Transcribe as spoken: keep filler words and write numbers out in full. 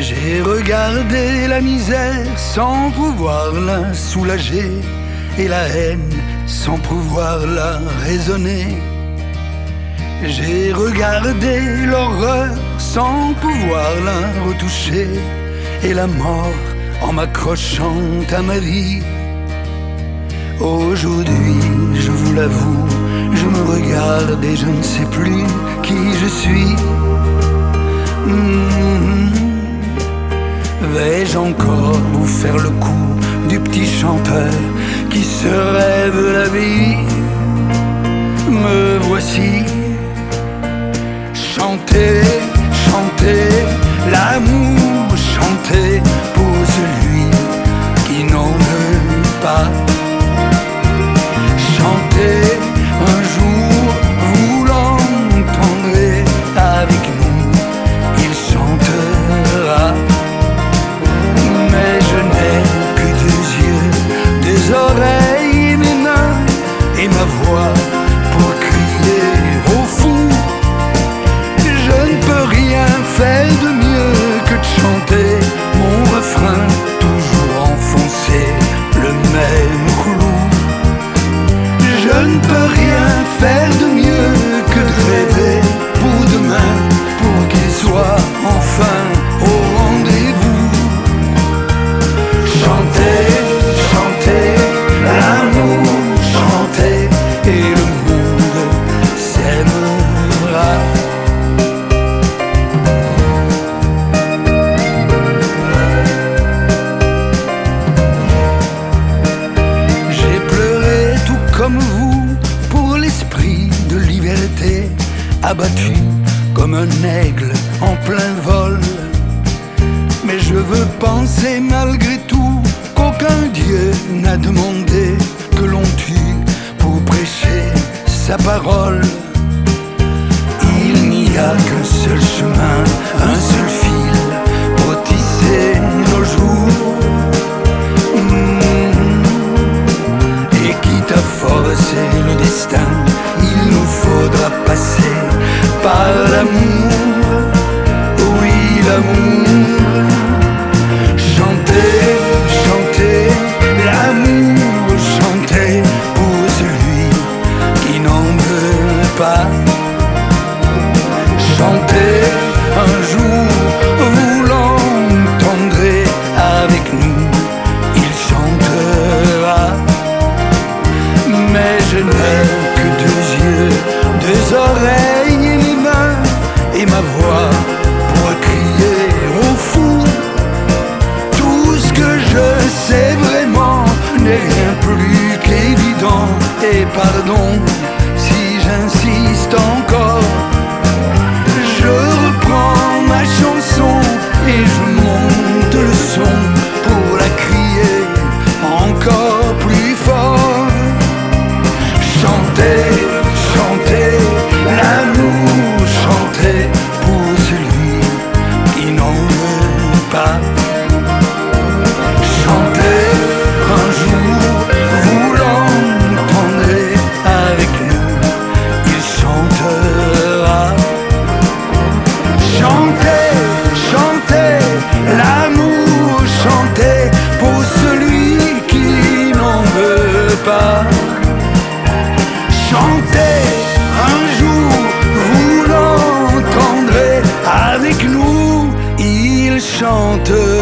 J'ai regardé la misère sans pouvoir la soulager, et la haine sans pouvoir la raisonner. J'ai regardé l'horreur sans pouvoir la retoucher, et la mort en m'accrochant à ma vie. Aujourd'hui, je vous l'avoue, je me regarde et je ne sais plus qui je suis. Mmh. Vais-je encore vous faire le coup du petit chanteur qui se rêve la vie? Me voici. Chanter, chanter, l'amour, chanter pour celui qui n'en veut pas. Chanter, un jour vous l'entendrez avec nous, il chantera. Mais je n'ai que deux yeux, deux oreilles et mes mains et ma voix pour crier au fond. Je ne peux rien faire de mieux que de chanter mon refrain, toujours enfoncé le même clou. Je ne peux rien faire de mieux que de rêver pour demain, pour qu'il soit enfin au rendez-vous. Chanter, chanter, l'amour, chanter, et le monde s'aimera. J'ai pleuré tout comme vous pour l'esprit de liberté, abattu comme un aigle en plein vol. Mais je veux penser malgré tout qu'aucun Dieu n'a demandé que l'on tue pour prêcher sa parole. Il n'y a qu'un seul chemin, un seul fil pour tisser nos jours. Mmh. Et quitte à forcer le destin, il nous faudra passer par l'amour. Oui, l'amour. Chanter, chanter, l'amour, chanter pour celui qui n'en veut pas. Chanter, un jour vous l'entendrez avec nous, il chantera. Mais je n'ai que deux yeux, deux oreilles et mes mains et ma voix pour crier au fou. Tout ce que je sais vraiment n'est rien plus qu'évident. Et pardon si j'insiste encore, je reprends ma chanson et je monte le son pour la crier encore plus fort. Chanter, chanter, l'amour, chanter pour celui qui n'en veut pas. Chanter, un jour vous l'entendrez avec nous, il chantera. Chanter, chanter, l'amour, chanter pour celui qui n'en veut pas. Chantez, un jour vous l'entendrez avec nous, il chantera.